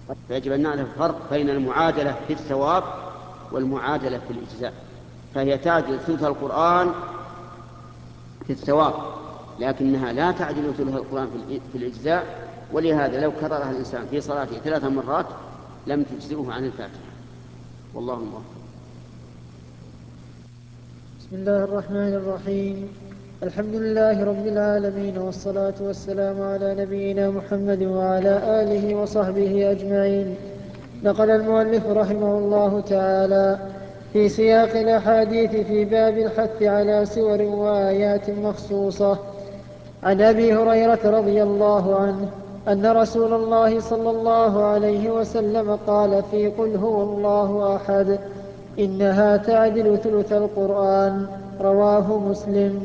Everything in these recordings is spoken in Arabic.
فيجب أن نعرف الفرق بين المعادلة في الثواب والمعادلة في الإجزاء. فهي تعدل ثلث القرآن في الثواب، لكنها لا تعدل ثلث القرآن في الإجزاء، ولهذا لو كررها الإنسان في صلاته 3 مرات لم تجزئه عن الفاتحة. والله موفق. بسم الله الرحمن الرحيم. الحمد لله رب العالمين، والصلاة والسلام على نبينا محمد وعلى آله وصحبه أجمعين. نقل المؤلف رحمه الله تعالى في سياق الأحاديث في باب الحث على سور وآيات مخصوصة عن أبي هريرة رضي الله عنه أن رسول الله صلى الله عليه وسلم قال في قل هو الله أحد إنها تعدل ثلث القرآن، رواه مسلم.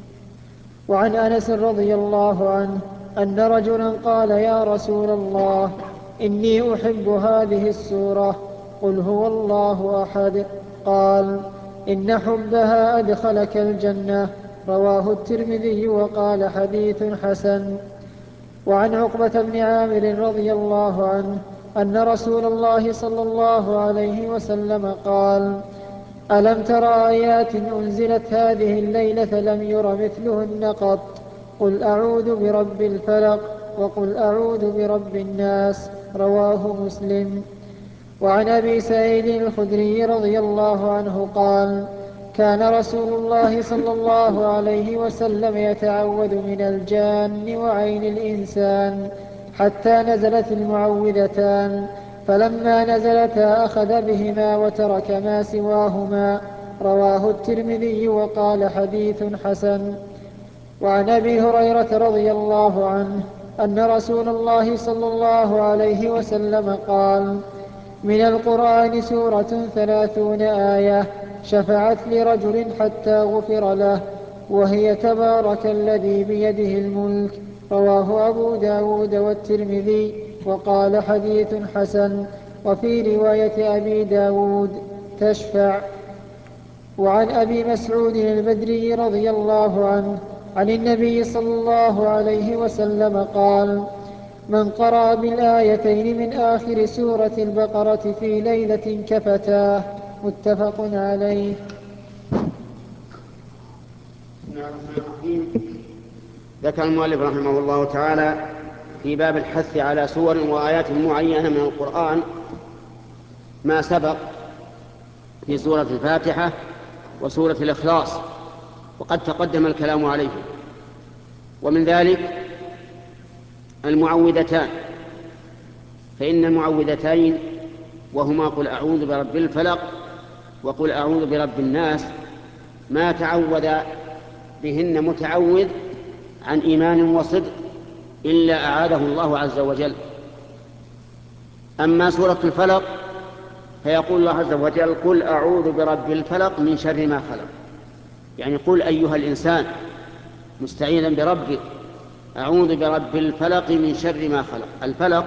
وعن أنس رضي الله عنه أن رجلا قال يا رسول الله إني أحب هذه السورة، قل هو الله أحد. قال إن حبها أدخلك الجنة، رواه الترمذي وقال حديث حسن. وعن عقبة بن عامر رضي الله عنه أن رسول الله صلى الله عليه وسلم قال ألم تر آيات أنزلت هذه الليلة لم ير مثلهن قط، قل أعوذ برب الفلق وقل أعوذ برب الناس، رواه مسلم. وعن أبي سعيد الخدري رضي الله عنه قال كان رسول الله صلى الله عليه وسلم يتعوذ من الجان وعين الإنسان حتى نزلت المعوذتان، فلما نزلتا أخذ بهما وترك ما سواهما، رواه الترمذي وقال حديث حسن. وعن أبي هريرة رضي الله عنه أن رسول الله صلى الله عليه وسلم قال من القرآن سورة 30 آية شفعت لرجل حتى غفر له، وهي تبارك الذي بيده الملك، رواه أبو داود والترمذي وقال حديث حسن. وفي رواية أبي داود تشفع. وعن أبي مسعود البدري رضي الله عنه عن النبي صلى الله عليه وسلم قال من قرأ بالآيتين من آخر سورة البقرة في ليلة كفتاه، متفق عليه. ذكر المؤلف رحمه الله تعالى في باب الحث على سور وآيات معينة من القرآن ما سبق في سورة الفاتحة وسورة الإخلاص، وقد تقدم الكلام عليه. ومن ذلك المعوذتان، فإن المعوذتين وهما قل أعوذ برب الفلق وقل أعوذ برب الناس ما تعوذ بهن متعوذ عن إيمان وصدق إلا أعاده الله عز وجل. أما سورة الفلق فيقول الله عز وجل قل أعوذ برب الفلق من شر ما خلق، يعني قل أيها الإنسان مستعينا بربك أعوذ برب الفلق من شر ما خلق. الفلق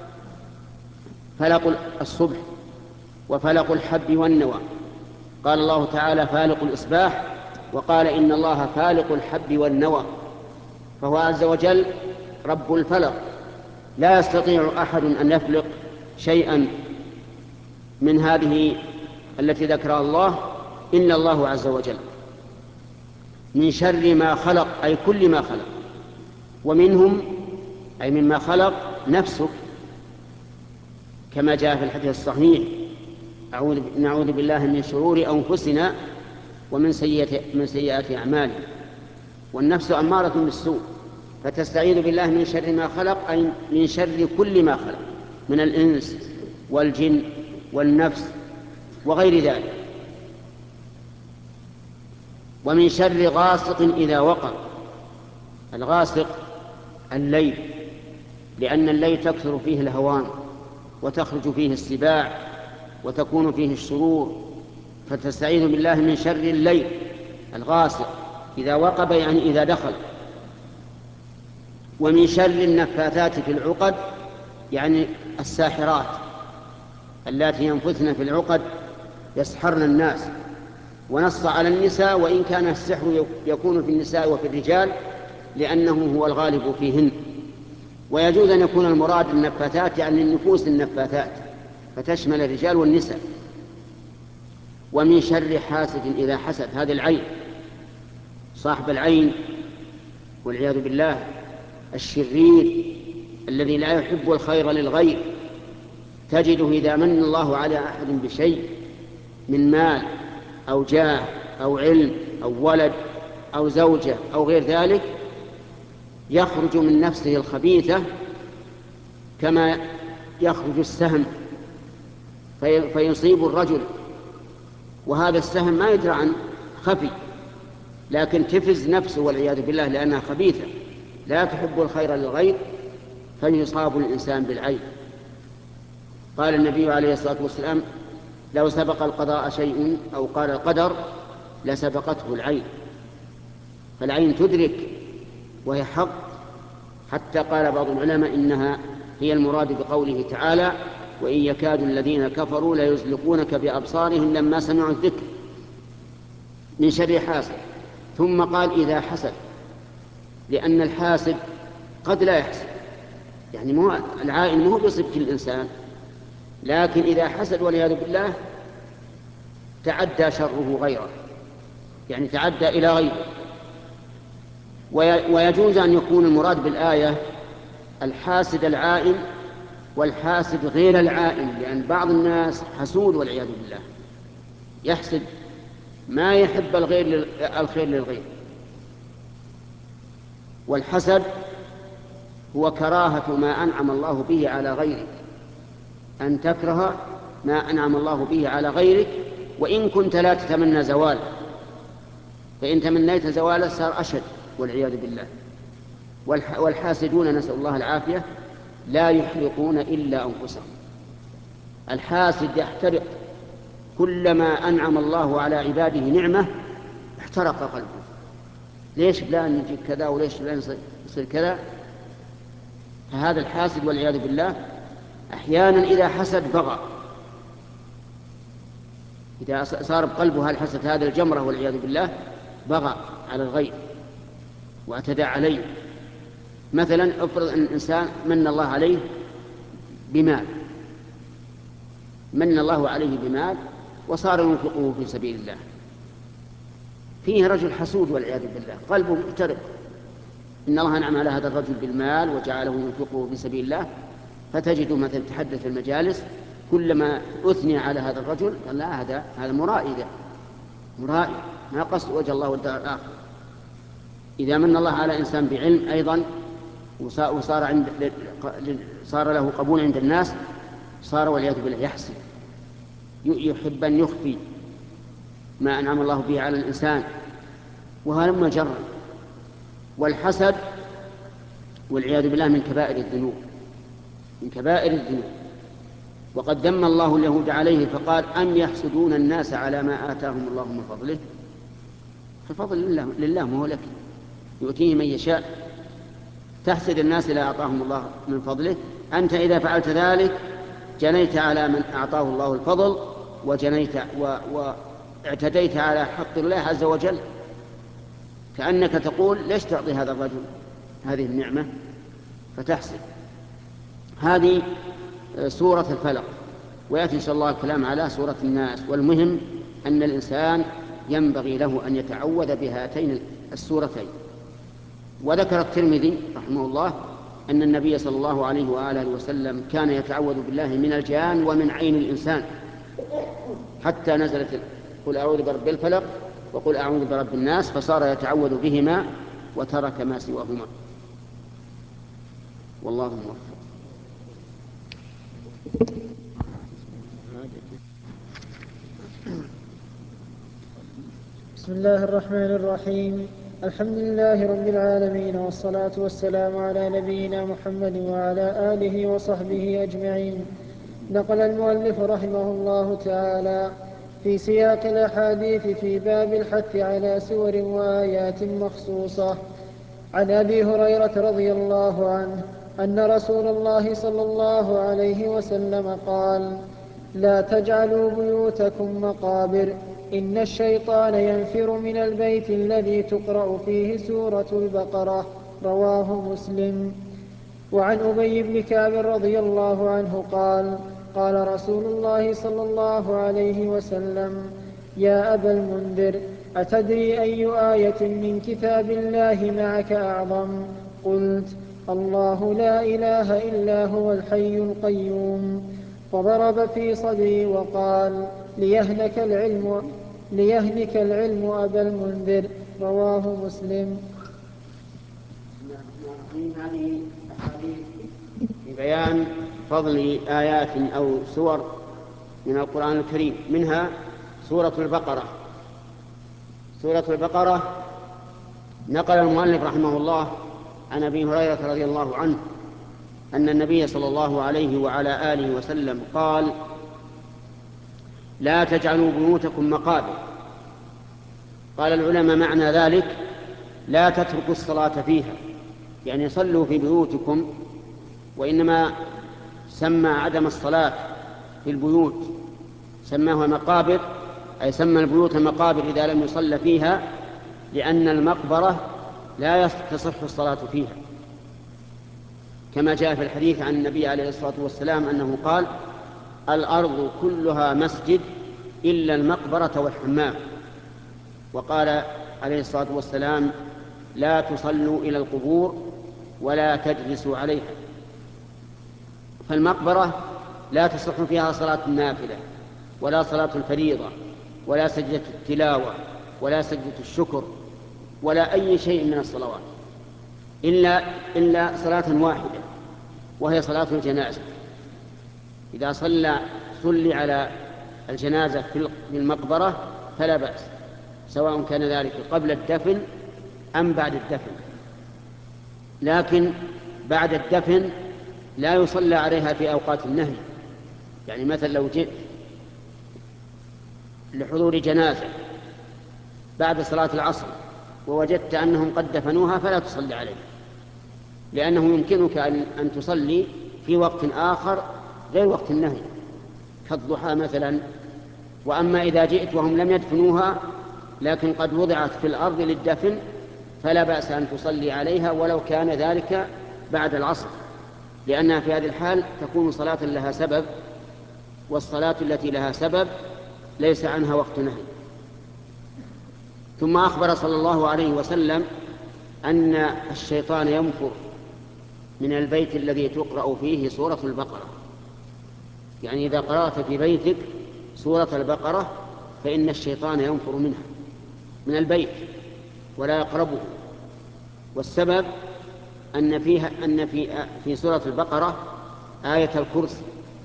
فلق الصبح وفلق الحب والنوى، قال الله تعالى فالق الإصباح، وقال إن الله فالق الحب والنوى، فهو عز وجل رب الفلق، لا يستطيع أحد أن يفلق شيئا من هذه التي ذكرها الله إلا الله عز وجل. من شر ما خلق أي كل ما خلق، ومنهم أي مما خلق نفسك، كما جاء في الحديث الصحيح نعوذ بالله من شرور أنفسنا ومن سيئات أعمالنا. والنفس أمارة بالسوء، فتستعيذ بالله من شر ما خلق أي من شر كل ما خلق من الإنس والجن والنفس وغير ذلك. ومن شر غاسق إذا وقب، الغاسق الليل، لأن الليل تكثر فيه الهوام وتخرج فيه السباع وتكون فيه الشرور، فتستعيذ بالله من شر الليل الغاسق إذا وقب يعني إذا دخل. ومن شر النفاثات في العقد يعني الساحرات اللاتي ينفثن في العقد يسحرن الناس، ونص على النساء وإن كان السحر يكون في النساء وفي الرجال لأنه هو الغالب فيهن. ويجوز أن يكون المراد النفاثات يعني النفوس النفاثات، فتشمل الرجال والنساء. ومن شر حاسد إذا حسد، هذه العين، صاحب العين والعياذ بالله، الشرير الذي لا يحب الخير للغير، تجده إذا من الله على أحد بشيء من مال أو جاه أو علم أو ولد أو زوجة أو غير ذلك، يخرج من نفسه الخبيثة كما يخرج السهم فيصيب الرجل، وهذا السهم ما يدرى عن خفي، لكن تفز نفسه والعياذ بالله لأنها خبيثة لا تحب الخير للغير، فيصاب الإنسان بالعين. قال النبي عليه الصلاة والسلام: لو سبق القضاء شيء، أو قال القدر، لسبقته العين. فالعين تدرك وهي حق، حتى قال بعض العلماء إنها هي المراد بقوله تعالى: وإن يكاد الذين كفروا ليزلقونك بأبصارهم لما سمعوا الذكر. من شر حاسد. ثم قال: إذا حسد، لأن الحاسد قد لا يحسد، يعني العائن مو بيصيب كل الإنسان، لكن إذا حسد والعياذ بالله تعدى شره غيره، يعني تعدى إلى غيره. ويجوز أن يكون المراد بالآية الحاسد العائن والحاسد غير العائن، لأن بعض الناس حسود والعياذ بالله، يحسد ما يحب الخير للغير. والحسد هو كراهة ما أنعم الله به على غيرك، أن تكره ما أنعم الله به على غيرك، وإن كنت لا تتمنى زواله، فإن تمنيت زواله صار أشد والعياذ بالله. والحاسدون نسأل الله العافية لا يحرقون إلا أنفسهم. الحاسد يحترق، كلما أنعم الله على عباده نعمة احترق قلبه، ليش فلان يجي كذا وليش فلان يصير كذا. فهذا الحاسد والعياذ بالله أحيانا إذا حسد بغى، إذا صار بقلبه الحسد هذا الجمرة والعياذ بالله بغى على الغير واعتدى عليه. مثلا افرض أن الإنسان من الله عليه بمال، من الله عليه بمال وصار ينفقه في سبيل الله، فيه رجل حسود والعياذ بالله قلبه محترق، إن الله أنعم على هذا الرجل بالمال وجعله ينفقه في سبيل الله، فتجد مثلا تحدث في المجالس كلما أثني على هذا الرجل قال: لا، هذا مرائي، مرائي ما قصد وجه الله والدار الآخر. إذا من الله على إنسان بعلم أيضا صار له قبول عند الناس، صار والعياذ بالله يحسد، يحب أن يخفي ما أنعم الله به على الإنسان، وهذا مجرد. والحسد والعياذ بالله من كبائر الذنوب، من كبائر الذنوب. وقد ذم الله اليهود عليه فقال: أم يحسدون الناس على ما آتاهم الله من فضله. فالفضل لله ما هو لك، يؤتيه من يشاء. تحسد الناس لا أعطاهم الله من فضله، أنت إذا فعلت ذلك جنيت على من أعطاه الله الفضل، وجنيت واعتديت على حق الله عز وجل، كأنك تقول: ليش تعطي هذا الرجل هذه النعمة فتحسد. هذه سورة الفلق، ويأتي إن شاء الله الكلام على سورة الناس. والمهم أن الإنسان ينبغي له أن يتعوذ بهاتين السورتين. وذكر الترمذي رحمه الله أن النبي صلى الله عليه وآله وسلم كان يتعوذ بالله من الجان ومن عين الإنسان، حتى نزلت: قل أعوذ برب الفلق وقل أعوذ برب الناس، فصار يتعوذ بهما وترك ما سواهما. والله موفق. بسم الله الرحمن الرحيم. الحمد لله رب العالمين، والصلاة والسلام على نبينا محمد وعلى آله وصحبه أجمعين. نقل المؤلف رحمه الله تعالى في سياق الأحاديث في باب الحث على سور وآيات مخصوصة عن أبي هريرة رضي الله عنه أن رسول الله صلى الله عليه وسلم قال: لا تجعلوا بيوتكم مقابر، إن الشيطان ينفر من البيت الذي تقرأ فيه سورة البقرة. رواه مسلم. وعن أبي بن كعب رضي الله عنه قال قال رسول الله صلى الله عليه وسلم يا أبا المنذر أتدري أي آية من كتاب الله معك أعظم؟ قلت الله لا إله إلا هو الحي القيوم. فضرب في صدري وقال ليهنك العلم أبا المنذر. رواه مسلم. هذه أحاديث في بيان فضل آيات أو سور من القرآن الكريم، منها سورة البقرة. سورة البقرة نقل المؤلف رحمه الله عن أبي هريرة رضي الله عنه أن النبي صلى الله عليه وعلى آله وسلم قال لا تجعلوا بيوتكم مقابر. قال العلماء معنى ذلك لا تتركوا الصلاة فيها، يعني صلوا في بيوتكم، وإنما سمى عدم الصلاة في البيوت سماها مقابر، أي سمى البيوت مقابر إذا لم يصل فيها، لأن المقبرة لا تصح الصلاة فيها، كما جاء في الحديث عن النبي عليه الصلاة والسلام أنه قال الأرض كلها مسجد إلا المقبرة والحمام. وقال عليه الصلاة والسلام لا تصلوا إلى القبور ولا تجلسوا عليها. فالمقبرة لا تصح فيها صلاة النافلة ولا صلاة الفريضة ولا سجدة التلاوة ولا سجدة الشكر ولا أي شيء من الصلوات إلا صلاة واحدة، وهي صلاة الجنازة. إذا صلي على الجنازة في المقبرة فلا بأس، سواء كان ذلك قبل الدفن أم بعد الدفن، لكن بعد الدفن لا يصلى عليها في أوقات النهي. يعني مثلا لو جئت لحضور جنازة بعد صلاة العصر ووجدت أنهم قد دفنوها فلا تصلي عليها، لأنه يمكنك أن تصلي في وقت آخر غير وقت النهي كالضحى مثلا. وأما إذا جئت وهم لم يدفنوها لكن قد وضعت في الأرض للدفن فلا بأس أن تصلي عليها ولو كان ذلك بعد العصر، لأنها في هذه الحال تكون صلاة لها سبب، والصلاة التي لها سبب ليس عنها وقت نهي. ثم أخبر صلى الله عليه وسلم أن الشيطان ينفر من البيت الذي تقرأ فيه سورة البقرة. يعني إذا قرأت في بيتك سورة البقرة فإن الشيطان ينفر منها من البيت ولا يقربه. والسبب أن في سورة البقرة آية الكرسي.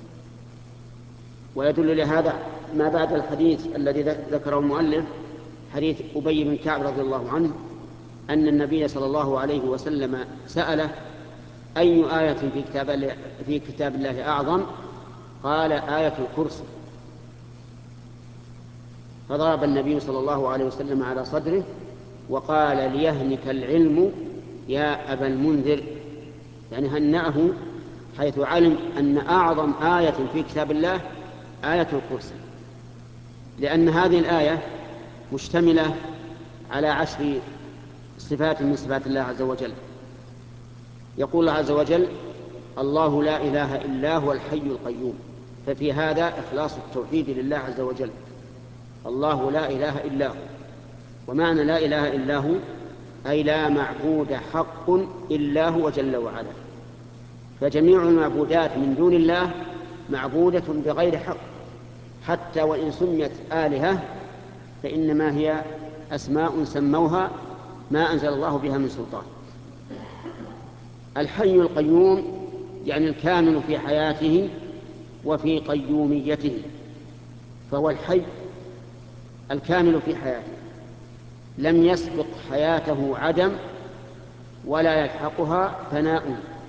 ويدل لهذا ما بعد الحديث الذي ذكره المؤلف، حديث أبي بن كعب رضي الله عنه أن النبي صلى الله عليه وسلم سأله أي آية في كتاب الله أعظم؟ قال آية الكرسي. فضرب النبي صلى الله عليه وسلم على صدره وقال ليهنك العلم يا أبا المنذر، يعني هنأه حيث علم أن أعظم آية في كتاب الله آية الكرسي، لأن هذه الآية مشتملة على 10 صفات من صفات الله عز وجل. يقول الله عز وجل الله لا إله إلا هو الحي القيوم، ففي هذا إخلاص التوحيد لله عز وجل. الله لا إله إلا هو، ومعنى لا إله إلا هو أي لا معبود حق إلا هو جل وعلا. فجميع المعبودات من دون الله معبودة بغير حق، حتى وإن سميت آلهة فإنما هي أسماء سموها ما أنزل الله بها من سلطان. الحي القيوم يعني الكامل في حياته وفي قيوميته، فهو الحي الكامل في حياته، لم يسبق حياته عدم ولا يلحقها فناء،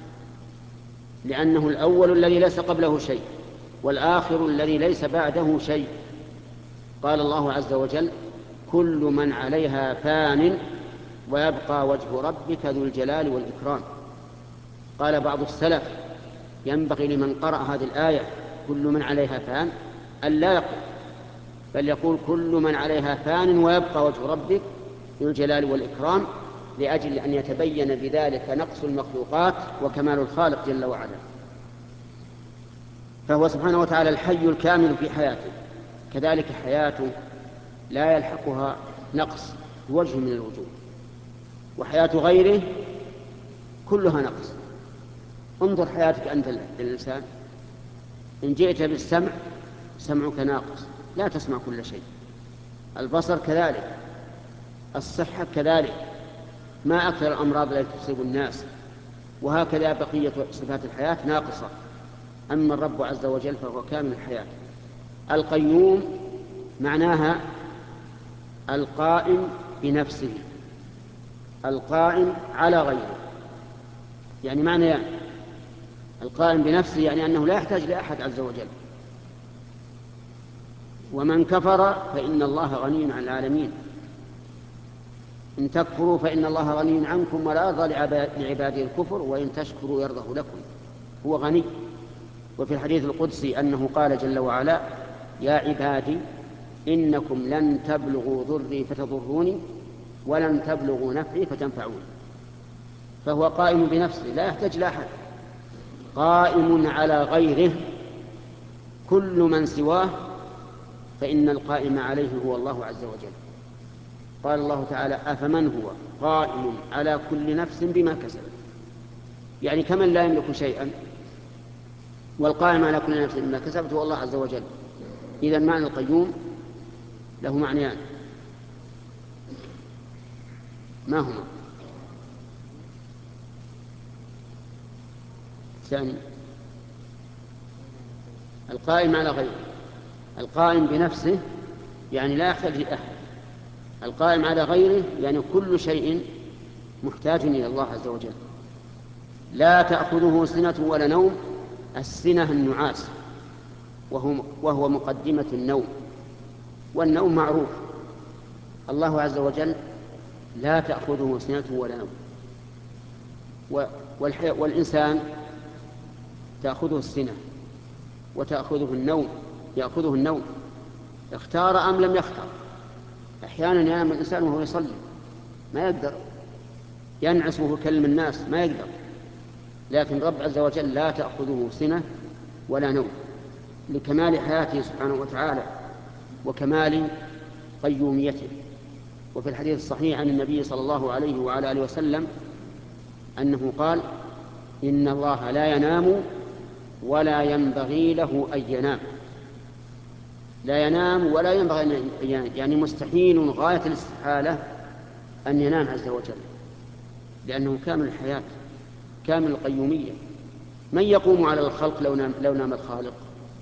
لأنه الأول الذي ليس قبله شيء والآخر الذي ليس بعده شيء. قال الله عز وجل كل من عليها فان ويبقى وجه ربك ذو الجلال والإكرام. قال بعض السلف ينبغي لمن قرأ هذه الآية كل من عليها فان أن لا يقول، بل يقول كل من عليها فان ويبقى وجه ربك ذو الجلال والإكرام، لأجل أن يتبين بذلك نقص المخلوقات وكمال الخالق جل وعلا. فهو سبحانه وتعالى الحي الكامل في حياته، كذلك حياته لا يلحقها نقص بوجه من الوجوه، وحياة غيره كلها نقص. انظر حياتك أنت الإنسان، إن جئت بالسمع سمعك ناقص، لا تسمع كل شيء. البصر كذلك، الصحة كذلك، ما أكثر الأمراض التي تصيب الناس. وهكذا بقية صفات الحياة ناقصة. أما الرب عز وجل فهو كامل الحياة. القيوم معناها القائم بنفسه، القائم على غيره. يعني معنى القائم بنفسه يعني أنه لا يحتاج لأحد عز وجل. ومن كفر فإن الله غني عن العالمين، إن تكفروا فإن الله غني عنكم ولا يرضى لعباده الكفر وإن تشكروا يرضه لكم. هو غني. وفي الحديث القدسي أنه قال جل وعلا: يا عبادي إنكم لن تبلغوا ضري فتضروني ولن تبلغوا نفعي فتنفعوني. فهو قائم بنفسه لا يحتاج لأحد، قائم على غيره. كل من سواه فإن القائم عليه هو الله عز وجل. قال الله تعالى: أفمن هو قائم على كل نفس بما كسبت. يعني كمن لا يملك شيئا والقائم على كل نفس بما كسبت هو الله عز وجل. إذن معنى القيوم له معنيان، ما هما؟ ثاني، القائم على غيره، القائم بنفسه يعني لا يحتاج لأحد، القائم على غيره يعني كل شيء محتاج إلى الله عز وجل. لا تأخذه سنة ولا نوم. السنة النعاس وهو مقدمة النوم، والنوم معروف. الله عز وجل لا تأخذه سنة ولا نوم. والإنسان تأخذه السنة وتأخذه النوم، يأخذه النوم، اختار أم لم يختار. أحيانا ينام الإنسان وهو يصلي ما يقدر، ينعس وهو يكلم الناس ما يقدر. لكن رب عز وجل لا تأخذه سنة ولا نوم، لكمال حياته سبحانه وتعالى وكمال قيوميته. وفي الحديث الصحيح عن النبي صلى الله عليه وعلى آله وسلم أنه قال: إن الله لا ينام ولا ينبغي له أن ينام. لا ينام ولا ينبغي أن ينام، يعني مستحيل غاية الاستحالة أن ينام عز وجل، لأنه كامل الحياة كامل القيومية. من يقوم على الخلق لو نام الخالق؟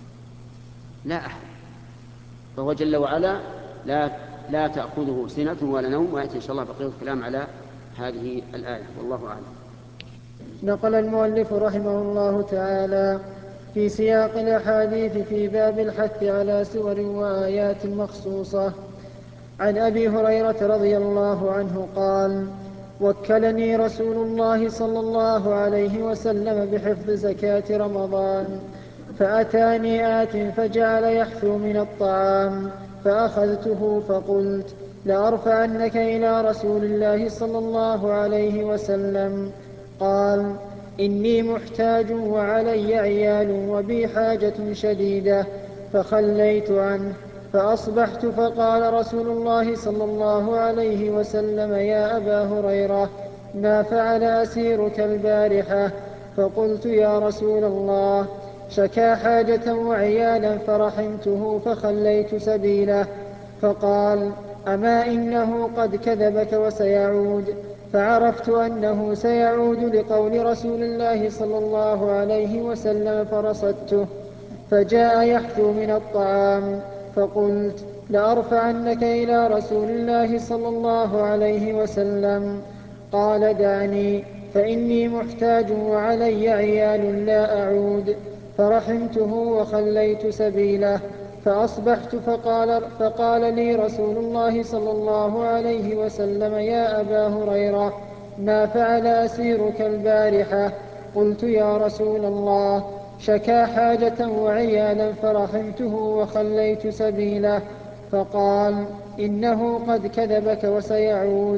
لا أحد. فهو جل وعلا لا تأخذه سنة ولا نوم. ويأتي إن شاء الله بقية الكلام على هذه الآية، والله أعلم. نقل المؤلف رحمه الله تعالى في سياق الأحاديث في باب الحث على سور وآيات مخصوصة عن أبي هريرة رضي الله عنه قال: وكلني رسول الله صلى الله عليه وسلم بحفظ زكاة رمضان، فأتاني آت فجعل يحثو من الطعام، فأخذته فقلت: لأرفعنك إلى رسول الله صلى الله عليه وسلم. قال: إني محتاج وعلي عيال وبي حاجة شديدة، فخليت عنه. فأصبحت فقال رسول الله صلى الله عليه وسلم: يا أبا هريرة، ما فعل أسيرك البارحة؟ فقلت: يا رسول الله، شكا حاجة وعيالا فرحمته فخليت سبيله. فقال: أما إنه قد كذبك وسيعود. فعرفت أنه سيعود لقول رسول الله صلى الله عليه وسلم فرصدته، فجاء يحثو من الطعام، فقلت: لأرفعنك إلى رسول الله صلى الله عليه وسلم. قال: دعني، فإني محتاج وعلي عيال لا أعود. فرحمته وخليت سبيله. فأصبحت فقال لي رسول الله صلى الله عليه وسلم: يا أبا هريرة، ما فعل أسيرك البارحة؟ قلت: يا رسول الله، شكا حاجة وعيالا فرحمته وخليت سبيله. فقال: إنه قد كذبك وسيعود.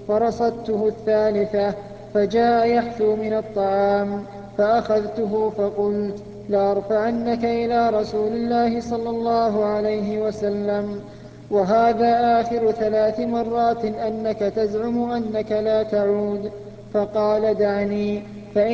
فرصدته الثالثة فجاء يحثو من الطعام فأخذته فقلت لأرفعنك إلى رسول الله صلى الله عليه وسلم، وهذا آخر 3 مرات أنك تزعم أنك لا تعود. فقال دعني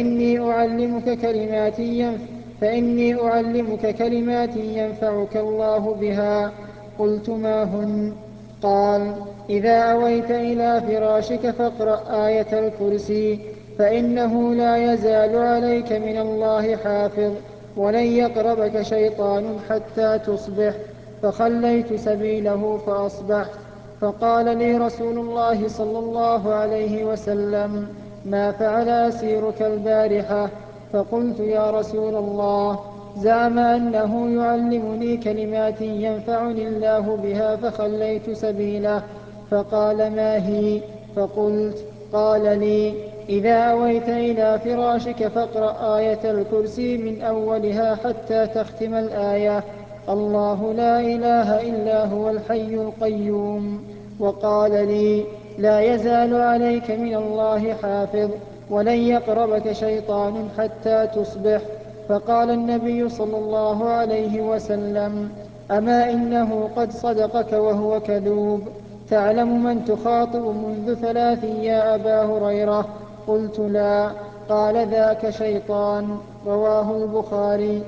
فإني أعلمك كلمات ينفعك الله بها. قلت ما هن؟ قال إذا أويت إلى فراشك فاقرأ آية الكرسي فإنه لا يزال عليك من الله حافظ ولن يقربك شيطان حتى تصبح. فخليت سبيله فأصبحت. فقال لي رسول الله صلى الله عليه وسلم ما فعل أسيرك البارحة؟ فقلت يا رسول الله زعم أنه يعلمني كلمات ينفعني الله بها فخليت سبيله. فقال ما هي؟ فقلت قال لي إذا أويت إلى فراشك فاقرأ آية الكرسي من أولها حتى تختم الآية الله لا إله إلا هو الحي القيوم. وقال لي لا يزال عليك من الله حافظ ولن يقربك شيطان حتى تصبح. فقال النبي صلى الله عليه وسلم أما إنه قد صدقك وهو كذوب. تعلم من تخاطب منذ 3 يا أبا هريرة؟ قلت لا. قال ذاك شيطان. رواه البخاري.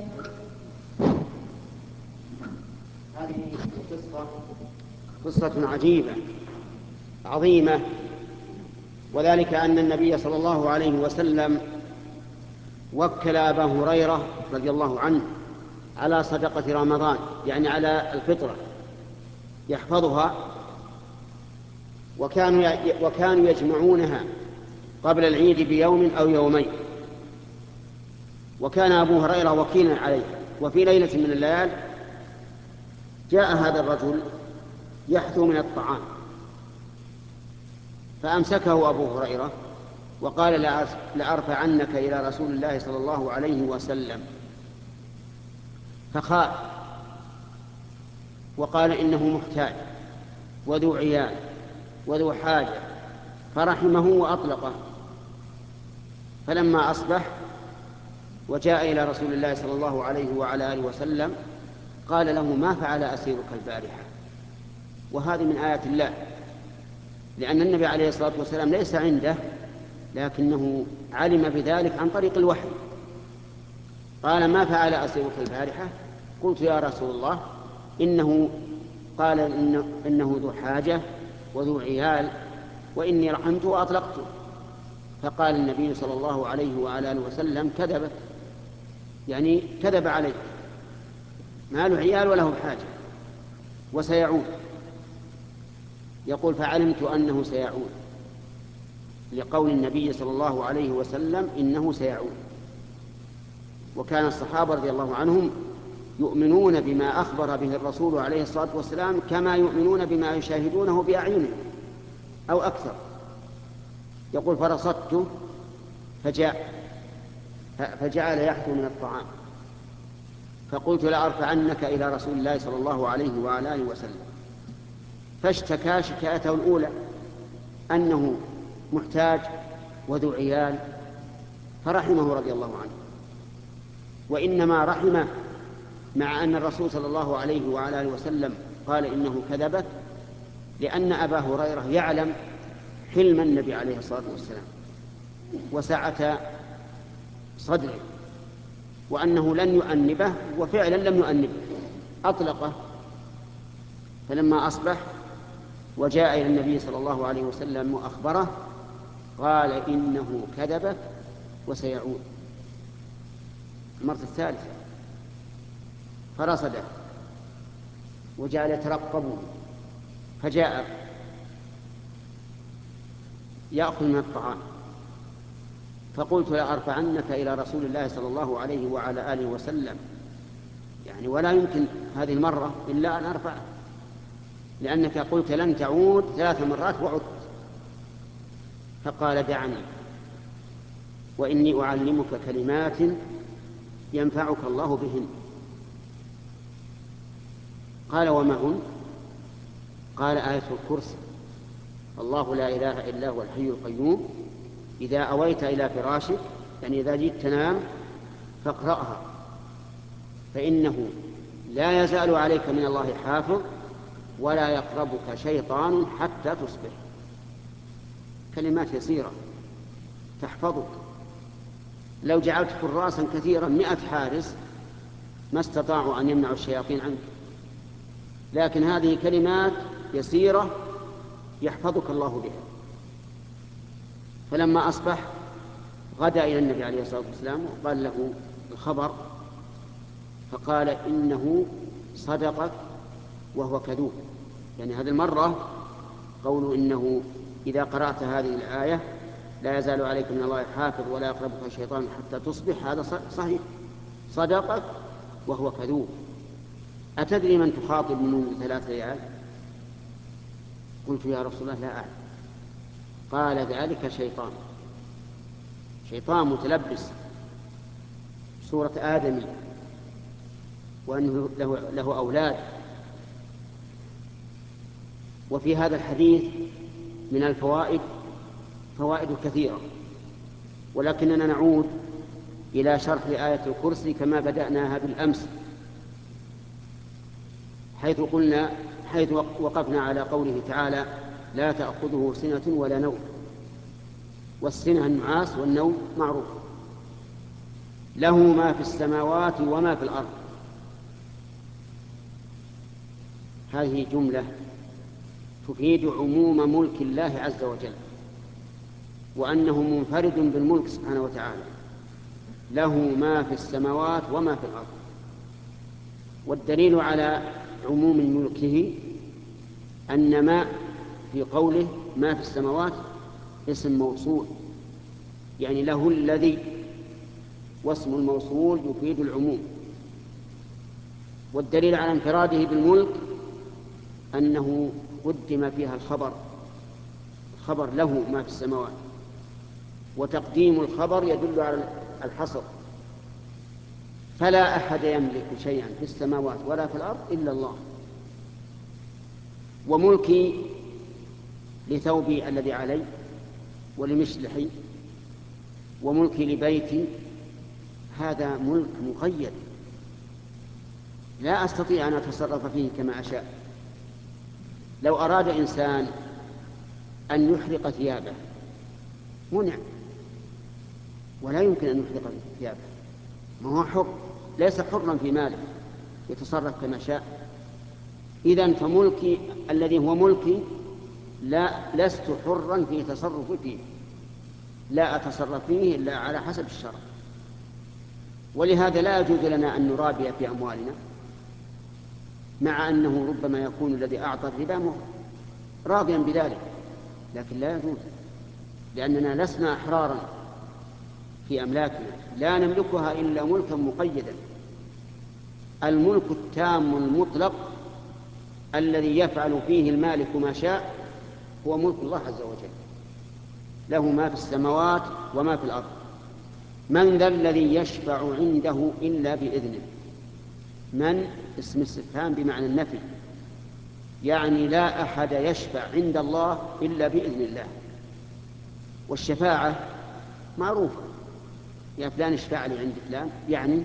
هذه قصة عجيبة عظيمة، وذلك أن النبي صلى الله عليه وسلم وكل أبا هريرة رضي الله عنه على صدقة رمضان، يعني على الفطرة يحفظها، وكانوا يجمعونها قبل العيد بيوم أو يومين، وكان أبو هريرة وكيلا عليه. وفي ليلة من الليال جاء هذا الرجل يحثو من الطعام فأمسكه أبو هريرة وقال لأرفعنك إلى رسول الله صلى الله عليه وسلم، فخاف وقال إنه محتاج وذو عيال وذو حاجة، فرحمه وأطلقه. فلما أصبح وجاء إلى رسول الله صلى الله عليه وعلى آله وسلم قال له ما فعل أسيرك البارحة؟ وهذه من آيات الله، لأن النبي عليه الصلاة والسلام ليس عنده، لكنه علم بذلك عن طريق الوحي. قال ما فعل أسيرك البارحة؟ قلت يا رسول الله قال إنه ذو حاجة وذو عيال وإني رحمته وأطلقته. فقال النبي صلى الله عليه وعلى آله وسلم كذبت، يعني كذب عليك، ما له عيال وله حاجة وسيعود. يقول فعلمت أنه سيعود لقول النبي صلى الله عليه وسلم إنه سيعود. وكان الصحابة رضي الله عنهم يؤمنون بما أخبر به الرسول عليه الصلاة والسلام كما يؤمنون بما يشاهدونه بأعينهم أو أكثر. يقول فرصدته فجعل يحثو من الطعام فقلت لأرفعنك إلى رسول الله صلى الله عليه وعلى آله وسلم. فاشتكى شكايته الأولى أنه محتاج وذو عيال، فرحمه رضي الله عنه. وإنما رحمه مع أن الرسول صلى الله عليه وعلى آله وسلم قال إنه كذبك، لأن أبا هريرة يعلم حلم النبي عليه الصلاة والسلام وسعة صدره، وأنه لن يؤنبه، وفعلا لم يؤنبه، أطلقه. فلما أصبح وجاء إلى النبي صلى الله عليه وسلم وأخبره قال إنه كذبك وسيعود. المرة الثالثة فرصده وجعل يترقبه، فجاء يأكل من الطعام. فقلت لأرفعنك إلى رسول الله صلى الله عليه وعلى آله وسلم، يعني ولا يمكن هذه المرة إلا أن أرفعه، لأنك قلت لن تعود 3 مرات وعدت. فقال دعني وإني أعلمك كلمات ينفعك الله بهن. قال وما هن؟ قال آية الكرسي الله لا إله إلا هو الحي القيوم إذا أويت إلى فراشك، يعني إذا جئت تنام فاقرأها، فإنه لا يزال عليك من الله حافظ ولا يقربك شيطان حتى تصبح. كلمات يسيرة تحفظك. لو جعلت حراسا كثيرا 100 حارس ما استطاعوا أن يمنعوا الشياطين عنك، لكن هذه كلمات يسيرة يحفظك الله بها. فلما أصبح غدا إلى النبي عليه الصلاة والسلام وقال له الخبر، فقال إنه صدقك وهو كذوب. يعني هذه المرة قوله إنه إذا قرأت هذه الآية لا يزال عليك من الله حافظ ولا يقربك الشيطان حتى تصبح، هذا صحيح، صدقك وهو كذوب. أتدري من تخاطب منذ 3 ليال؟ قلت يا رسول الله لا أعلم. قال ذلك شيطان متلبس صورة آدمي وأنه له أولاد. وفي هذا الحديث من الفوائد فوائد كثيرة، ولكننا نعود إلى شرح آية الكرسي كما بدأناها بالأمس، حيث وقفنا على قوله تعالى لا تأخذه سنة ولا نوم. والسنة النعاس والنوم معروف. له ما في السماوات وما في الأرض. هذه جملة تفيد عموم ملك الله عز وجل، وأنه منفرد بالملك سبحانه وتعالى. له ما في السماوات وما في الأرض. والدليل على عموم ملكه أن ما في قوله ما في السماوات اسم موصول، يعني له الذي، واسم الموصول يفيد العموم. والدليل على انفراده بالملك أنه قدم فيها الخبر له ما في السماوات، وتقديم الخبر يدل على الحصر. فلا أحد يملك شيئا في السماوات ولا في الأرض إلا الله. وملكي لثوبي الذي علي ولمشلحي وملكي لبيتي هذا ملك مقيد، لا أستطيع أن أتصرف فيه كما أشاء. لو أراد إنسان أن يحرق ثيابه منع، ولا يمكن أن يحرق ثيابه، ما هو حر، ليس حرا في ماله يتصرف كما شاء. إذن فملكي الذي هو ملكي لست حرا في تصرف فيه، لا أتصرف فيه إلا على حسب الشرع. ولهذا لا يجوز لنا أن نرابي في أموالنا، مع أنه ربما يكون الذي أعطى الربا راضيا بذلك، لكن لا يجوز، لأننا لسنا أحرارا في أملاكنا، لا نملكها إلا ملكا مقيدا. الملك التام المطلق الذي يفعل فيه المالك ما شاء هو ملك الله عز وجل. له ما في السماوات وما في الأرض. من ذا الذي يشفع عنده إلا بإذنه؟ من اسم استفهام بمعنى النفي، يعني لا أحد يشفع عند الله إلا بإذن الله. والشفاعة معروفة، يا فلان اشفع لي عند فلان، يعني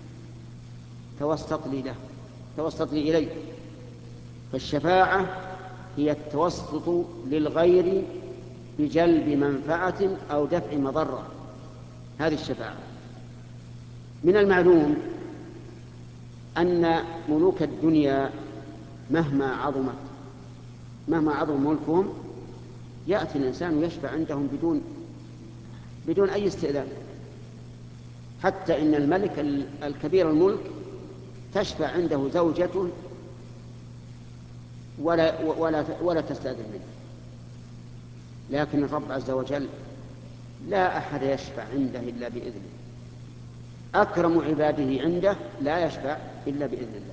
توسط لي له، توسط لي إليه. فالشفاعة هي التوسط للغير بجلب منفعة أو دفع مضرة، هذه الشفاعة. من المعلوم أن ملوك الدنيا مهما عظم ملكهم يأتي الإنسان يشفع عندهم بدون أي استئذان. حتى إن الملك الكبير الملك تشفع عنده زوجته ولا تستأذن منه. لكن الرب عز وجل لا أحد يشفع عنده إلا بإذنه. أكرم عباده عنده لا يشفع إلا بإذن الله.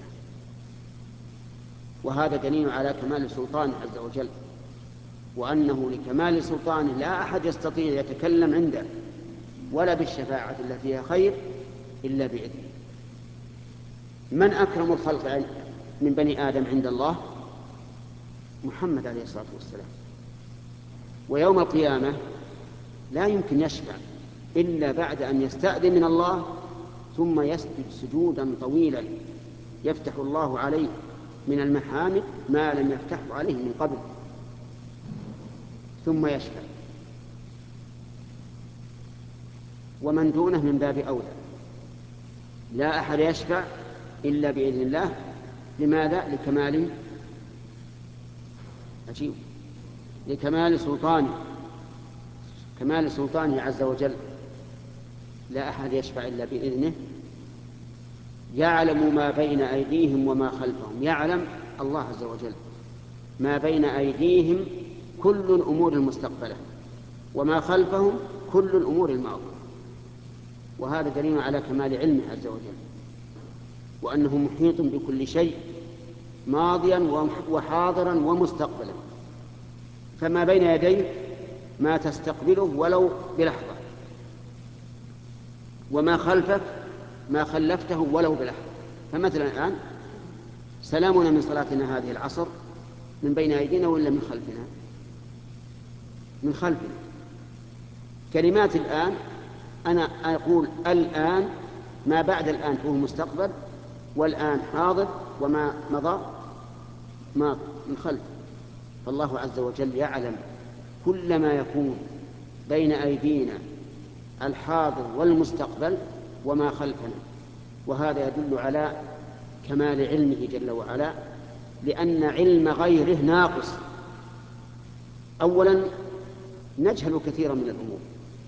وهذا دليل على كمال سلطانه عز وجل، وأنه لكمال سلطانه لا أحد يستطيع يتكلم عنده ولا بالشفاعة التي هي خير إلا بإذنه. من أكرم الخلق من بني آدم عند الله؟ محمد عليه الصلاة والسلام. ويوم القيامة لا يمكن يشفع إلا بعد أن يستأذن من الله، ثم يسجد سجودا طويلا يفتح الله عليه من المحامد ما لم يفتحه عليه من قبل، ثم يشفع. ومن دونه من باب أولى، لا أحد يشفع إلا بإذن الله. لماذا؟ لكمال سلطانه عز وجل. لا أحد يشفع إلا بإذنه. يعلم ما بين أيديهم وما خلفهم. يعلم الله عز وجل ما بين أيديهم كل الأمور المستقبلة، وما خلفهم كل الأمور الماضية. وهذا دليل على كمال علمه عز وجل، وأنه محيط بكل شيء ماضيا وحاضرا ومستقبلا. فما بين يديه ما تستقبله ولو بلحظة، وما خلفك ما خلفته ولو بلحظة. فمثلا الآن سلامنا من صلاتنا هذه العصر من بين أيدينا ولا من خلفنا؟ من خلفنا. كلمات الآن أنا أقول الآن، ما بعد الآن هو مستقبل، والآن حاضر، وما مضى ما من خلف. فالله عز وجل يعلم كل ما يكون بين أيدينا الحاضر والمستقبل وما خلفنا. وهذا يدل على كمال علمه جل وعلا، لأن علم غيره ناقص. أولا نجهل كثيرا من الأمور،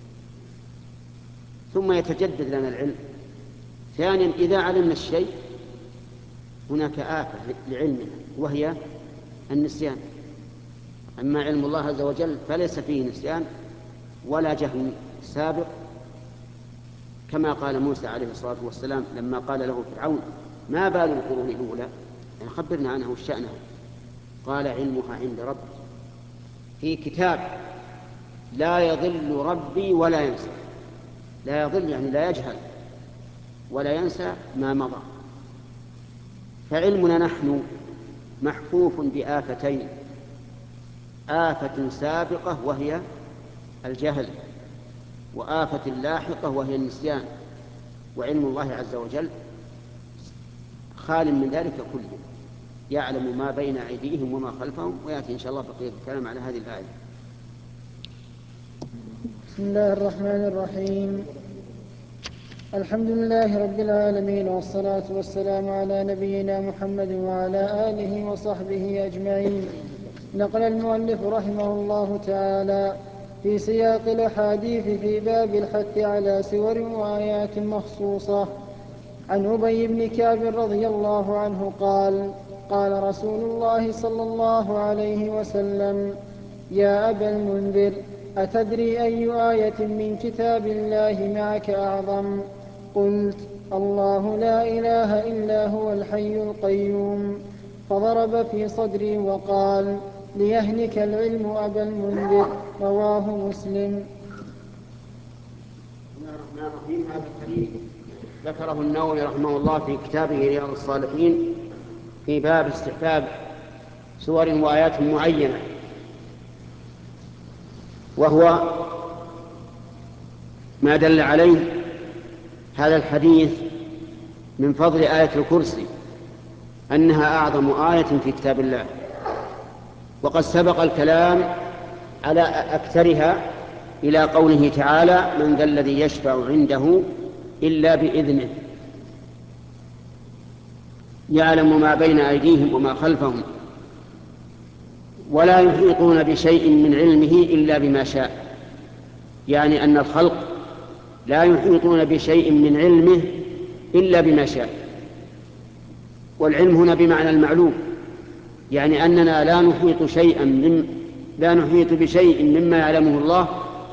ثم يتجدد لنا العلم. ثانيا إذا علمنا الشيء هناك آفة لعلمنا وهي النسيان. أما علم الله عز وجل فليس فيه نسيان ولا جهل سابق، كما قال موسى عليه الصلاة والسلام لما قال له فرعون: ما بال القرون الأولى؟ يعني خبرنا عنه وشأنه. قال: علمها عند ربي في كتاب لا يضل ربي ولا ينسى. لا يضل يعني لا يجهل ولا ينسى ما مضى. فعلمنا نحن محفوف بآفتين: آفة سابقة وهي الجهل، وآفة لاحقة وهي النسيان. وعلم الله عز وجل خال من ذلك كله، يعلم ما بين أيديهم وما خلفهم. ويأتي إن شاء الله بقية الكلام على هذه الآية. بسم الله الرحمن الرحيم. الحمد لله رب العالمين، والصلاة والسلام على نبينا محمد وعلى آله وصحبه أجمعين. نقل المؤلف رحمه الله تعالى في سياق الأحاديث في باب الحث على سور وآيات مخصوصة عن أبي بن كعب رضي الله عنه قال: قال رسول الله صلى الله عليه وسلم: يا أبا المنذر، أتدري أي آية من كتاب الله معك أعظم؟ قلت: الله لا إله إلا هو الحي القيوم. فضرب في صدري وقال: ليهنك العلم أبا المنذر. رواه مسلم. بسم الله الرحمن الرحيم. هذا الحديث ذكره النووي رحمه الله في كتابه رياض الصالحين في باب استحباب سور وآيات معينة، وهو ما دل عليه هذا الحديث من فضل آية الكرسي، أنها أعظم آية في كتاب الله. وقد سبق الكلام على أكثرها إلى قوله تعالى: من ذا الذي يشفع عنده إلا بإذنه، يعلم ما بين أيديهم وما خلفهم، ولا يحيطون بشيء من علمه إلا بما شاء. يعني أن الخلق لا يحيطون بشيء من علمه إلا بما شاء. والعلم هنا بمعنى المعلوم، يعني أننا لا نحيط بشيء مما يعلمه الله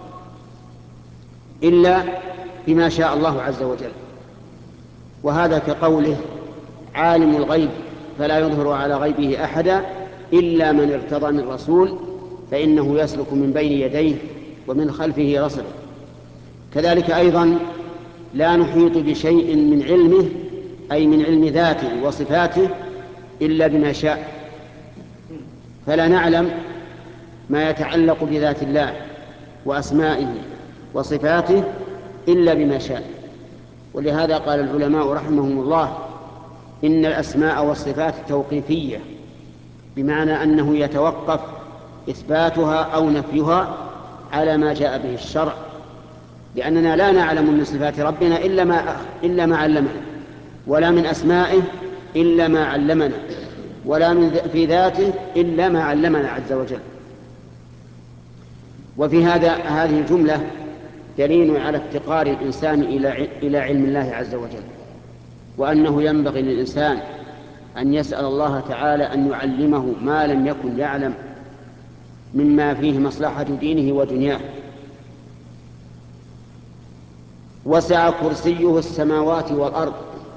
إلا بما شاء الله عز وجل. وهذا كقوله: عالم الغيب فلا يظهر على غيبه أحدا إلا من ارتضى من رسول فإنه يسلك من بين يديه ومن خلفه رصدا. كذلك أيضا لا نحيط بشيء من علمه، أي من علم ذاته وصفاته، إلا بما شاء. فلا نعلم ما يتعلق بذات الله وأسمائه وصفاته إلا بما شاء. ولهذا قال العلماء رحمهم الله إن الأسماء والصفات توقيفية، بمعنى أنه يتوقف إثباتها أو نفيها على ما جاء به الشرع، لأننا لا نعلم من صفات ربنا إلا ما علمنا، ولا من أسمائه إلا ما علمنا، ولا في ذاته إلا ما علمنا عز وجل. وفي هذه الجملة دليل على افتقار الإنسان إلى علم الله عز وجل، وأنه ينبغي للإنسان أن يسأل الله تعالى أن يعلمه ما لم يكن يعلم مما فيه مصلحة دينه ودنياه. وسع كرسيه السماوات والأرض.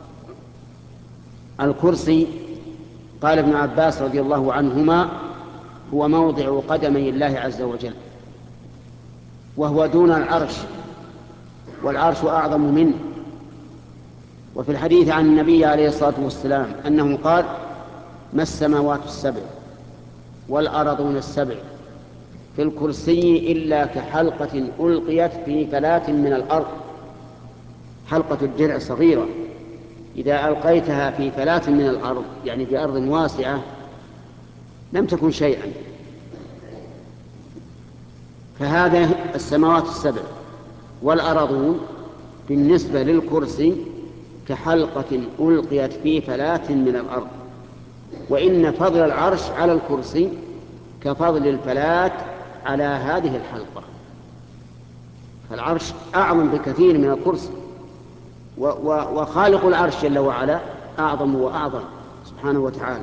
الكرسي قال ابن عباس رضي الله عنهما هو موضع قدمي الله عز وجل، وهو دون العرش، والعرش أعظم منه. وفي الحديث عن النبي عليه الصلاة والسلام أنه قال: ما السماوات السبع والأرضون السبع في الكرسي إلا كحلقة ألقيت في فلاة من الأرض. حلقة الدرع صغيرة، إذا ألقيتها في فلاة من الأرض، يعني في أرض واسعة، لم تكن شيئا. فهذا السماوات السبع والأرضون بالنسبة للكرسي كحلقة ألقيت في فلاة من الأرض. وإن فضل العرش على الكرسي كفضل الفلاة على هذه الحلقة. فالعرش أعظم بكثير من الكرسي، وخالق العرش جل وعلا أعظم وأعظم سبحانه وتعالى.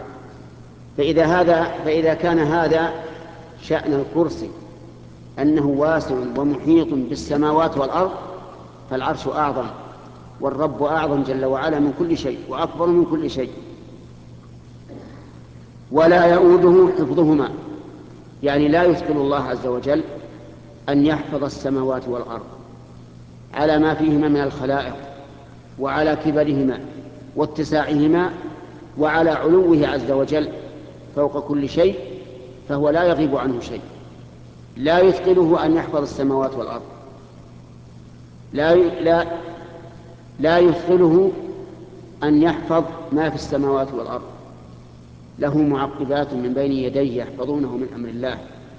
فإذا كان هذا شأن الكرسي أنه واسع ومحيط بالسماوات والأرض، فالعرش أعظم، والرب أعظم جل وعلا من كل شيء وأكبر من كل شيء. ولا يؤوده حفظهما، يعني لا يثقل الله عز وجل أن يحفظ السماوات والأرض على ما فيهما من الخلائق، وعلى كبرهما واتساعهما، وعلى علوه عز وجل فوق كل شيء، فهو لا يغيب عنه شيء. لا يثقله أن يحفظ السماوات والأرض، لا يثقله أن يحفظ ما في السماوات والأرض. له معقبات من بين يديه يحفظونه من أمر الله.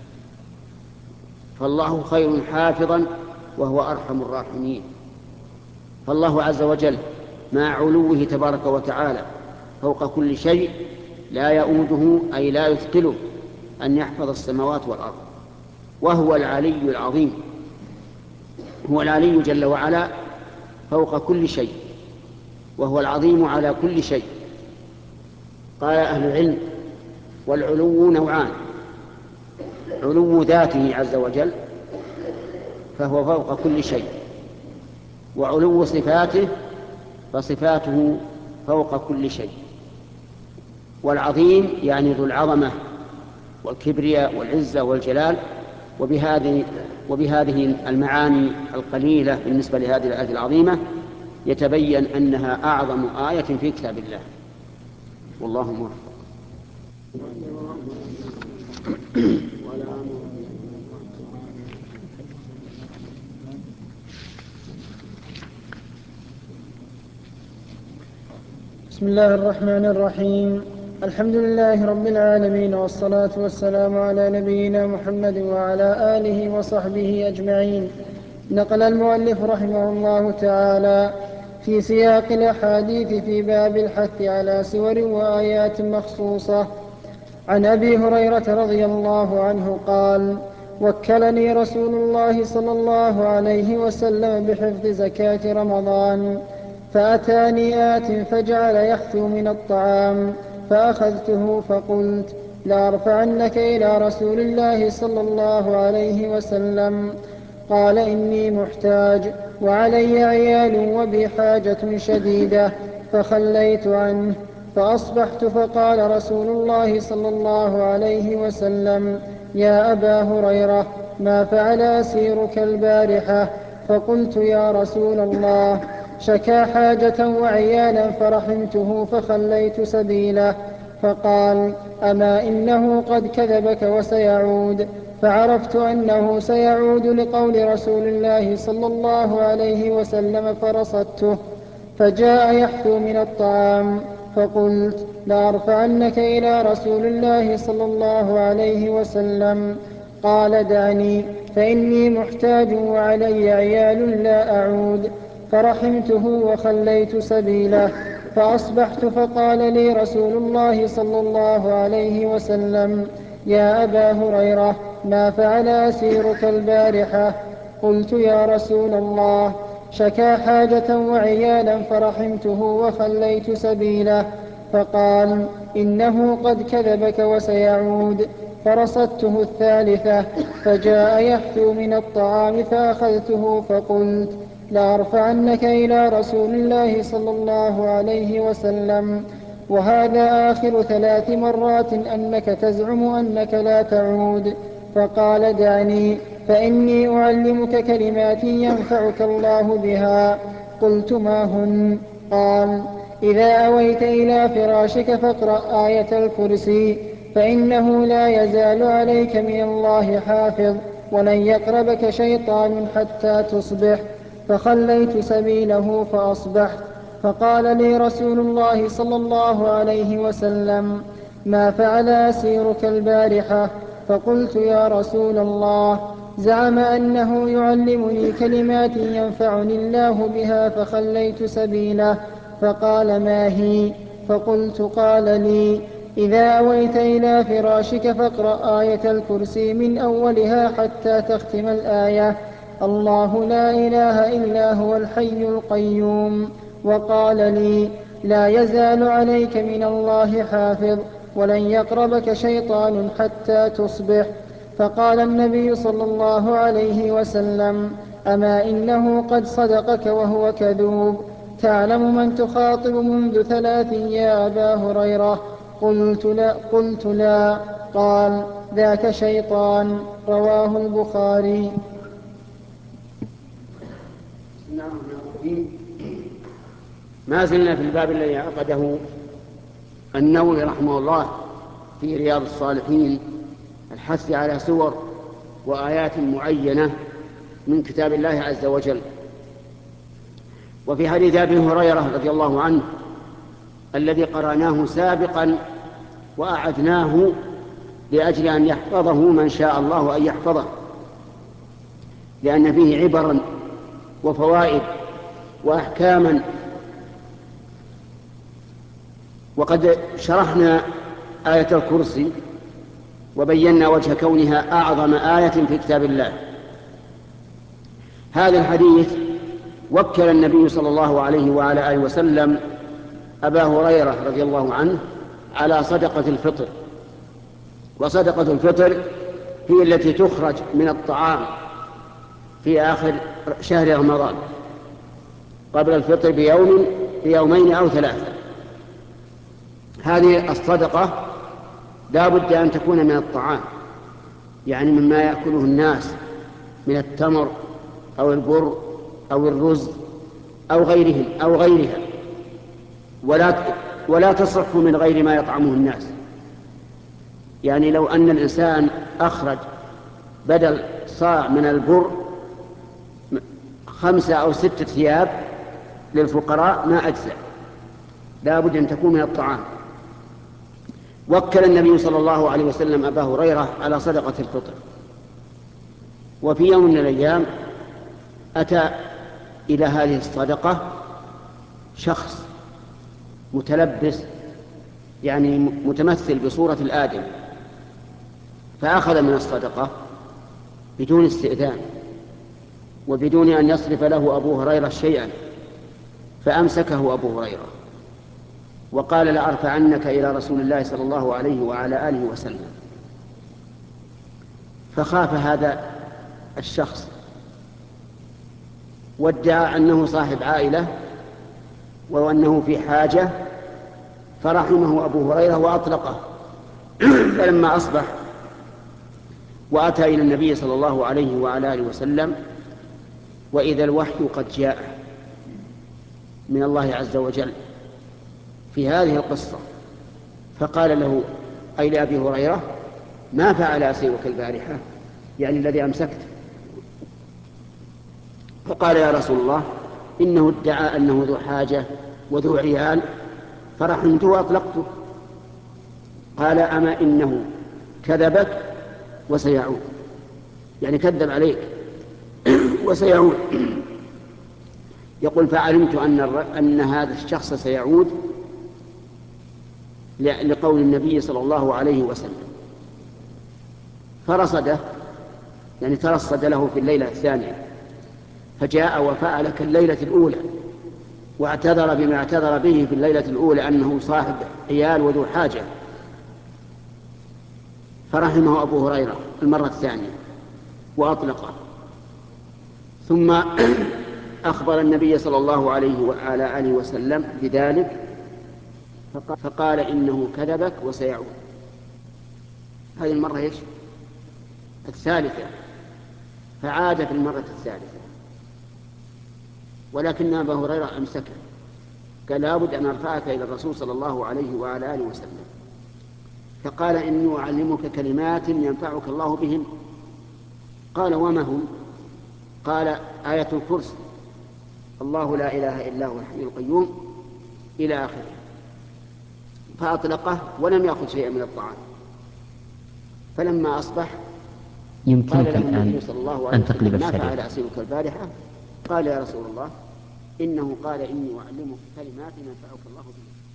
فالله خير حافظا وهو أرحم الراحمين. فالله عز وجل مع علوه تبارك وتعالى فوق كل شيء لا يؤوده، أي لا يثقله أن يحفظ السماوات والأرض، وهو العلي العظيم. هو العلي جل وعلا فوق كل شيء، وهو العظيم على كل شيء. قال أهل العلم: والعلو نوعان: علو ذاته عز وجل فهو فوق كل شيء، وعلو صفاته فصفاته فوق كل شيء. والعظيم يعني ذو العظمة والكبرياء والعزة والجلال. وبهذه المعاني القليلة بالنسبة لهذه الآية العظيمة يتبين أنها أعظم آية في كتاب الله. والله موفق. بسم الله الرحمن الرحيم. الحمد لله رب العالمين، والصلاة والسلام على نبينا محمد وعلى آله وصحبه أجمعين. نقل المؤلف رحمه الله تعالى في سياق الأحاديث في باب الحث على سور وآيات مخصوصة عن أبي هريرة رضي الله عنه قال: وكلني رسول الله صلى الله عليه وسلم بحفظ زكاة رمضان، فأتاني آت فجعل يحثو من الطعام، فأخذته فقلت: لأرفعنك إلى رسول الله صلى الله عليه وسلم. قال: إني محتاج وعلي عيال وبي حاجة شديدة، فخليت عنه. فأصبحت فقال رسول الله صلى الله عليه وسلم: يا أبا هريرة، ما فعل أسيرك البارحة؟ فقلت: يا رسول الله، شكا حاجة وعيالا فرحمته فخليت سبيله. فقال: أما إنه قد كذبك وسيعود. فعرفت أنه سيعود لقول رسول الله صلى الله عليه وسلم فرصدته، فجاء يحثو من الطعام، فقلت: لأرفعنك إلى رسول الله صلى الله عليه وسلم. قال: دعني فإني محتاج وعلي عيال لا أعود. فرحمته وخليت سبيله، فأصبحت فقال لي رسول الله صلى الله عليه وسلم: يا أبا هريرة، ما فعل أسيرك البارحة؟ قلت: يا رسول الله، شكا حاجة وعيالا فرحمته وخليت سبيله. فقال: إنه قد كذبك وسيعود. فرصدته الثالثة، فجاء يحثو من الطعام، فأخذته فقلت: لأرفعنك إلى رسول الله صلى الله عليه وسلم. وهذا آخر 3 مرات أنك تزعم أنك لا تعود. فقال: دعني فإني أعلمك كلمات ينفعك الله بها. قلت: ما هن؟ قال: إذا أويت إلى فراشك فاقرأ آية الكرسي، فإنه لا يزال عليك من الله حافظ، ولن يقربك شيطان حتى تصبح. فخليت سبيله فأصبحت. فقال لي رسول الله صلى الله عليه وسلم: ما فعل أسيرك البارحة؟ فقلت: يا رسول الله، زعم أنه يعلمني كلمات ينفعني الله بها فخليت سبيله. فقال: ما هي؟ فقلت: قال لي: إذا أويت إلى فراشك فاقرأ آية الكرسي من أولها حتى تختم الآية: الله لا إله إلا هو الحي القيوم. وقال لي: لا يزال عليك من الله حافظ، ولن يقربك شيطان حتى تصبح. فقال النبي صلى الله عليه وسلم: أما إنه قد صدقك وهو كذوب. تعلم من تخاطب منذ 3 يا أبا هريرة؟ قلت لا. قال: ذاك شيطان. رواه البخاري. ما زلنا في الباب الذي عقده النووي رحمه الله في رياض الصالحين، الحث على سور وآيات معينة من كتاب الله عز وجل. وفي حديث أبي هريرة رضي الله عنه الذي قرأناه سابقا وأعدناه لأجل أن يحفظه من شاء الله أن يحفظه، لأن فيه عبرا وفوائد وأحكاما. وقد شرحنا آية الكرسي وبينا وجه كونها أعظم آية في كتاب الله. هذا الحديث وكل النبي صلى الله عليه وعلى آله وسلم أبا هريرة رضي الله عنه على صدقة الفطر. وصدقة الفطر هي التي تخرج من الطعام في آخر شهر رمضان قبل الفطر بيومين أو 3. هذه الصدقة لا بد أن تكون من الطعام، يعني مما يأكله الناس من التمر أو البر أو الرز أو غيرها، ولا تصح من غير ما يطعمه الناس. يعني لو أن الإنسان أخرج بدل صاع من البر 5 أو 6 ثياب للفقراء ما أجزأ، لا بد أن تكون من الطعام. وكل النبي صلى الله عليه وسلم أبا هريرة على صدقة الفطر. وفي يوم من الأيام أتى إلى هذه الصدقة شخص متلبس، يعني متمثل بصورة الآدم، فأخذ من الصدقة بدون استئذان وبدون أن يصرف له أبو هريرة شيئا، فأمسكه أبو هريرة وقال: لأرفعنك إلى رسول الله صلى الله عليه وعلى آله وسلم. فخاف هذا الشخص وادعى أنه صاحب عائلة وأنه في حاجة، فرحمه أبو هريرة وأطلقه. فلما أصبح وأتى إلى النبي صلى الله عليه وعلى آله وسلم وإذا الوحي قد جاء من الله عز وجل في هذه القصة، فقال له أي لأبي هريرة: ما فعل أسيرك البارحة، يعني الذي أمسكت؟ فقال: يا رسول الله، إنه ادعى أنه ذو حاجة وذو عيال فرحمته وأطلقته. قال: أما إنه كذبك وسيعود، يعني كذب عليك وسيعود. يقول: فعلمت أن هذا الشخص سيعود لقول النبي صلى الله عليه وسلم، فرصده، يعني ترصد له في الليلة الثانية، فجاء وفعل كالليلة الأولى، واعتذر بما اعتذر به في الليلة الأولى أنه صاحب عيال وذو حاجة، فرحمه أبو هريرة المرة الثانية وأطلقه. ثم أخبر النبي صلى الله عليه وعلى آله وسلم بذلك، فقال: إنه كذبك وسيعود. هذه المرة إيش؟ الثالثة. فعاد في المرة الثالثة، ولكن أبا هريرة أمسكه، قال: لابد أن أرفعك إلى الرسول صلى الله عليه وعلى آله وسلم. فقال: إني أعلمك كلمات ينفعك الله بهن. قال: وما هم؟ قال: آية الكرسي، الله لا إله إلا هو الحي القيوم، إلى آخره. فأطلقه ولم يأخذ شيئا من الطعام. فلما أصبح قال له النبي صلى الله عليه وسلم: ما فعل أسيرك البارحة؟ قال: يا رسول الله، إنه قال: إني أعلمك كلمات ينفعك الله بهن.